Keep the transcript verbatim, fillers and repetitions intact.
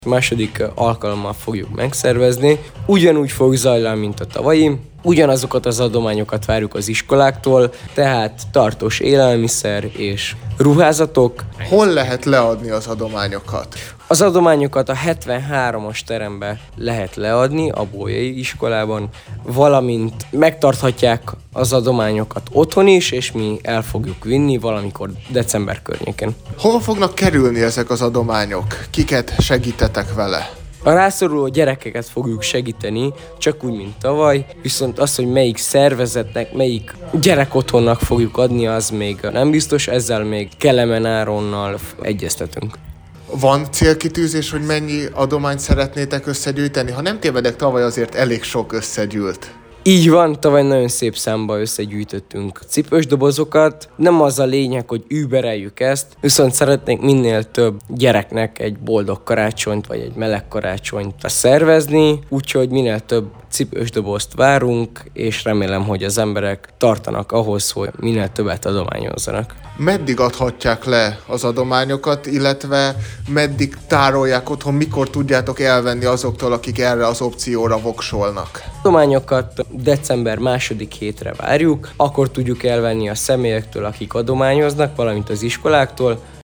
Második alkalommal fogjuk megszervezni. Ugyanúgy fog zajlani, mint a tavalyi. Ugyanazokat az adományokat várjuk az iskoláktól, tehát tartós élelmiszer és ruházatok. Hol lehet leadni az adományokat? Az adományokat a hetvenhármas terembe lehet leadni, a Bolyai iskolában, valamint megtarthatják az adományokat otthon is, és mi el fogjuk vinni valamikor december környékén. Hol fognak kerülni ezek az adományok? Kiket segítetek vele? A rászoruló gyerekeket fogjuk segíteni, csak úgy, mint tavaly, viszont az, hogy melyik szervezetnek, melyik gyerekotthonnak fogjuk adni, az még nem biztos, ezzel még Kelemen Áronnal egyeztetünk. Van célkitűzés, hogy mennyi adományt szeretnétek összegyűjteni? Ha nem tévedek, tavaly azért elég sok összegyűlt. Így van, tavaly nagyon szép számba összegyűjtöttünk cipős dobozokat. Nem az a lényeg, hogy übereljük ezt, viszont szeretnénk minél több gyereknek egy boldog karácsonyt, vagy egy meleg karácsonyt szervezni, úgyhogy minél több cipős dobozt várunk, és remélem, hogy az emberek tartanak ahhoz, hogy minél többet adományozzanak. Meddig adhatják le az adományokat, illetve meddig tárolják otthon, mikor tudjátok elvenni azoktól, akik erre az opcióra voksolnak? Adományokat december második hétre várjuk, akkor tudjuk elvenni a személyektől, akik adományoznak, valamint az iskoláktól,